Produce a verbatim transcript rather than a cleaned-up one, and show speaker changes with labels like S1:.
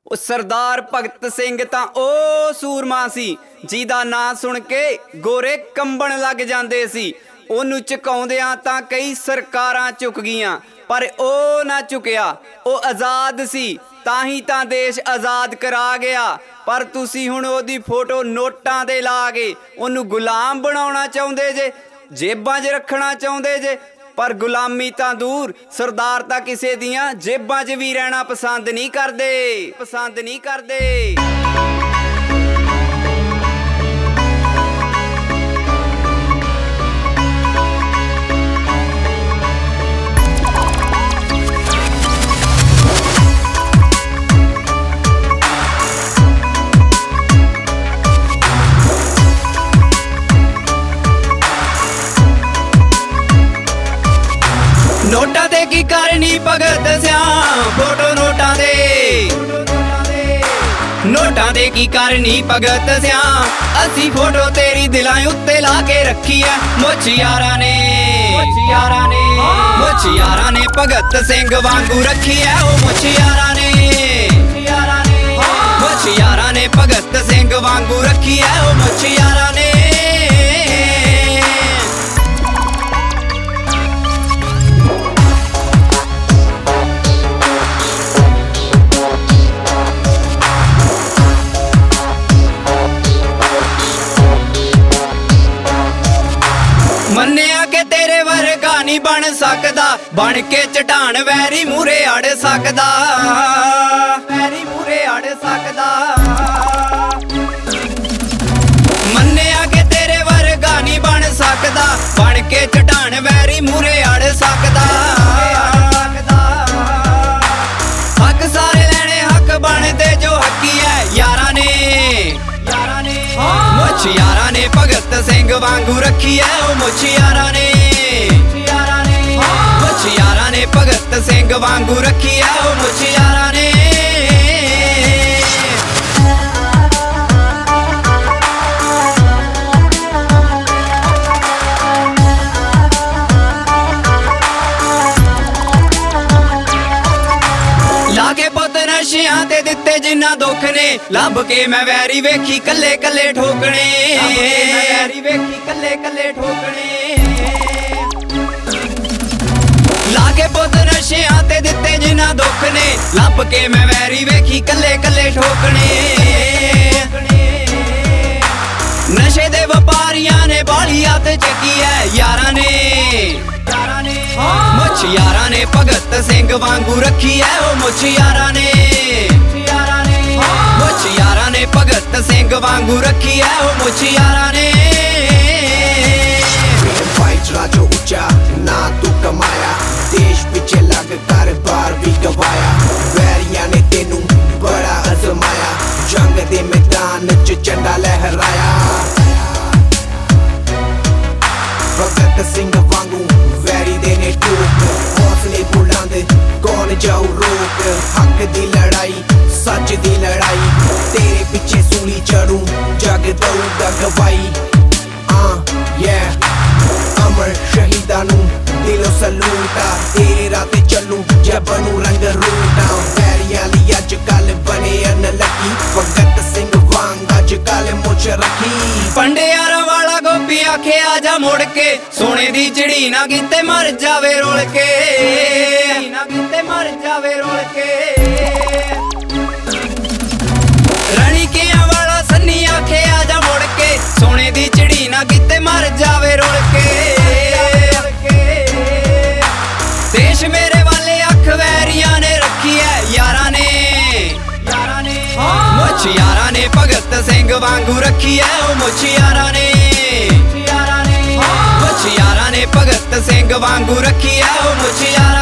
S1: ਉਹ ਸਰਦਾਰ ਭਗਤ ਸਿੰਘ ਤਾਂ ਉਹ ਸੂਰਮਾ ਸੀ ਜਿਹਦਾ ਨਾਂ ਸੁਣ ਕੇ ਗੋਰੇ ਕੰਬਣ ਲੱਗ ਜਾਂਦੇ ਸੀ। ਉਹਨੂੰ ਝੁਕਾਉਂਦਿਆਂ ਤਾਂ ਕਈ ਸਰਕਾਰਾਂ ਝੁਕ ਗਈਆਂ, ਪਰ ਉਹ ਨਾ ਝੁਕਿਆ। ਉਹ ਆਜ਼ਾਦ ਸੀ, ਤਾਂ ਹੀ ਤਾਂ ਦੇਸ਼ ਆਜ਼ਾਦ ਕਰਾ ਗਿਆ। ਪਰ ਤੁਸੀਂ ਹੁਣ ਉਹਦੀ ਫੋਟੋ ਨੋਟਾਂ ਦੇ ਲਾ ਕੇ ਉਹਨੂੰ ਗੁਲਾਮ ਬਣਾਉਣਾ ਚਾਹੁੰਦੇ ਜੇ, ਜੇਬਾਂ 'ਚ ਰੱਖਣਾ ਚਾਹੁੰਦੇ ਜੇ। ਪਰ ਗੁਲਾਮੀ ਤਾਂ ਦੂਰ, ਸਰਦਾਰ ਤਾਂ ਕਿਸੇ ਦੀਆਂ ਜੇਬਾਂ 'ਚ ਵੀ ਰਹਿਣਾ ਪਸੰਦ ਨਹੀਂ ਕਰਦੇ, ਪਸੰਦ ਨਹੀਂ ਕਰਦੇ। ਨੋਟਾਂ ਤੇ ਕੀ ਕਰਨੀ ਭਗਤ ਸਿਆ, ਫੋਟੋ ਨੋਟਾਂ ਦੇ, ਨੋਟਾਂ ਤੇ ਕੀ ਕਰਨੀ ਭਗਤ ਸਿਆ। ਅਸੀਂ ਫੋਟੋ ਤੇਰੀ ਦਿਲਾਂ ਉੱਤੇ ਲਾ ਕੇ ਰੱਖੀ ਐ। ਮੁੱਛ ਯਾਰਾਂ ਨੇ, ਮੁੱਛ ਯਾਰਾਂ ਨੇ, ਮੁੱਛ ਯਾਰਾਂ ਨੇ ਭਗਤ ਸਿੰਘ ਵਾਂਗੂ ਰੱਖੀ ਐ। ਉਹ ਮੁੱਛ ਯਾਰਾਂ ਨੇ, ਮੁੱਛ ਯਾਰਾਂ ਨੇ ਭਗਤ ਸਿੰਘ ਵਾਂਗੂ ਰੱਖੀ ਐ। ਉਹ ਮੁੱਛ ਯਾਰਾਂ ਨੇ। ਮੰਨਿਆ ਕਿ ਤੇਰੇ ਵਰਗਾ ਨਹੀਂ ਬਣ ਸਕਦਾ, ਬਣ ਕੇ ਚਟਾਨ ਵੈਰੀ ਮੂਰੇ ਅੜ ਸਕਦਾ, ਵੈਰੀ ਮੂਰੇ ਅੜ ਸਕਦਾ। ਮੰਨਿਆ ਕਿ ਤੇਰੇ ਵਰਗਾ ਨਹੀਂ ਬਣ ਸਕਦਾ, ਬਣ ਕੇ ਚਟਾਨ ਵੈਰੀ ਮੂਰੇ ਅੜ ਸਕਦਾ। ਹੱਕ ਸਾਰੇ ਲੈਣੇ, ਹੱਕ ਬਣਦੇ ਜੋ ਹੱਕੀ ਐ ਯਾਰਾਂ ਨੇ, ਯਾਰਾਂ ਨੇ। ਮੁੱਛ ਯਾਰਾਂ ਨੇ ਭਗਤ ਸਿੰਘ ਵਾਂਗੂ ਰੱਖੀ ਐ। ਉਹ ਮੁੱਛ ਯਾਰਾਂ ਨੇ, ਮੁੱਛ ਯਾਰਾਂ ਨੇ ਭਗਤ ਸਿੰਘ ਵਾਂਗੂ ਰੱਖੀ ਐ। ਉਹ ਮੁੱਛ ਯਾਰਾਂ ਨੇ। ਲਾਗੇ ਪੁੱਤ ਨਸ਼ਿਆਂ ਤੇ ਦਿੱਤੇ ਜਿੰਨਾ ਦੁੱਖ ਨੇ, ਲੱਭ ਕੇ ਮੈਂ ਵੈਰੀ ਵੇਖੀ ਕੱਲੇ ਕੱਲੇ ਠੋਕਣੇ, ਵੈਰੀ ਵੇਖੀ ਕੱਲੇ ਕੱਲੇ ਠੋਕਣੇ। ਲਾਗੇ ਪੁੱਤ ਨਸ਼ਿਆਂ ਤੇ ਦਿੱਤੇ ਜਿੰਨਾ ਦੁੱਖ ਨੇ, ਲੱਭ ਕੇ ਮੈਂ ਵੈਰੀ ਵੇਖੀ ਕੱਲੇ ਕੱਲੇ ਠੋਕਣੇ। ਨਸ਼ੇ ਦੇ ਵਪਾਰੀਆਂ ਨੇ ਬਾਲੀ ਹੱਥ ਚੱਕੀ ਐ ਯਾਰਾਂ ਨੇ, ਯਾਰਾਂ ਨੇ। ਮੁੱਛ ਯਾਰਾਂ ਨੇ ਭਗਤ ਸਿੰਘ ਵਾਂਗੂ ਰੱਖੀ ਐ। ਉਹ ਮੁੱਛ ਯਾਰਾਂ ਨੇ, ਮੁੱਛ ਯਾਰਾਂ ਨੇ ਭਗਤ ਸਿੰਘ ਵਾਂਗੂ ਰੱਖੀ ਐ। ਉਹ ਮੁੱਛ ਯਾਰਾਂ ਨੇ।
S2: ਭਾਈਚਾਰਾ ਜੋ ਉੱਚਾ ਨਾ ਤੂੰ ਕਮਾਇਆ, ਦੇਸ਼ ਪਿੱਛੇ ਲੱਗ ਕਰ ਬਾਰ ਵੀ ਗਵਾਇਆ। ਵੈਰੀਆਂ ਨੇ ਤੈਨੂੰ ਬੜਾ ਅਜ਼ਮਾਇਆ, ਜੰਗ ਦੇ ਮੈਦਾਨ 'ਚ ਝੰਡਾ ਲਹਿਰਾਇਆ। ਭਗਤ ਸਿੰਘ ਵਾਂਗੂ ਵੈਰੀ ਦੇ ਨੇ ਟੋਕ, ਹੌਸਲੇ ਬੁਲੰਦ ਕੌਣ ਜਾਊ ਰੋਕ। ਹੱਕ ਦੀ ਲੜਾਈ, ਸੱਚ ਦੀ ਲੜਾਈ, ਤੇਰੇ ਪਿੱਛੇ ਸੂਲੀ ਚੜੂ ਜਗ ਦਊਗਾ ਗਵਾਈ। ਆ ਯੇ ਅਮਰ ਸ਼ਹੀਦਾਂ ਨੂੰ ਦਿਲੋਂ ਸਲੂਟ ਆ, ਤੇਰੇ ਰਾਹ ਤੇ ਚੱਲੂ ਜਬ ਨੂੰ ਰੰਗ ਰੂਟਾਂ। ਵੈਰੀਆਂ ਲਈ ਅੱਜ ਕੱਲ ਬਣੇ ਅਨਲੱਕੀ, ਭਗਤ ਸਿੰਘ ਵਾਂਗ ਅੱਜ ਕੱਲ ਮੁੱਛ ਰੱਖੀ।
S1: ਪੰਡਿਆਰਾਂ ਵਾਲਾ ਗੋਪੀ ਆਖੇ ਆ ਜਾ ਮੁੜ ਕੇ, ਸੋਨੇ ਦੀ ਚਿੜੀ ਨਾ ਕਿਤੇ ਮਰ ਜਾਵੇ ਰੋਲ ਕੇ, ਨਾ ਕਿਤੇ ਮਰ ਜਾਵੇ ਰੋਲ ਕੇ। ਰਣੀਕਿਆਂ ਵਾਲਾ ਸੰਨੀ ਆਖੇ ਆ ਜਾ ਮੁੜ ਕੇ, ਸੋਨੇ ਦੀ ਚਿੜੀ ਨਾ ਕਿਤੇ ਮਰ ਜਾਵੇ ਰੋਲ ਕੇ। ਦੇਸ਼ ਮੇਰੇ ਵਾਲੇ ਅੱਖ ਵੈਰੀਆਂ ਨੇ ਰੱਖੀ ਐ ਯਾਰਾਂ ਨੇ, ਯਾਰਾਂ ਨੇ। ਮੁੱਛ ਯਾਰਾਂ ਨੇ ਭਗਤ ਸਿੰਘ ਵਾਂਗੂ ਰੱਖੀ ਐ। ਉਹ ਮੁੱਛ ਯਾਰਾਂ ਨੇ, ਮੁੱਛ ਯਾਰਾਂ ਨੇ ਭਗਤ ਸਿੰਘ ਵਾਂਗੂ ਰੱਖੀ ਐ। ਉਹ ਮੁੱਛ ਯਾਰਾਂ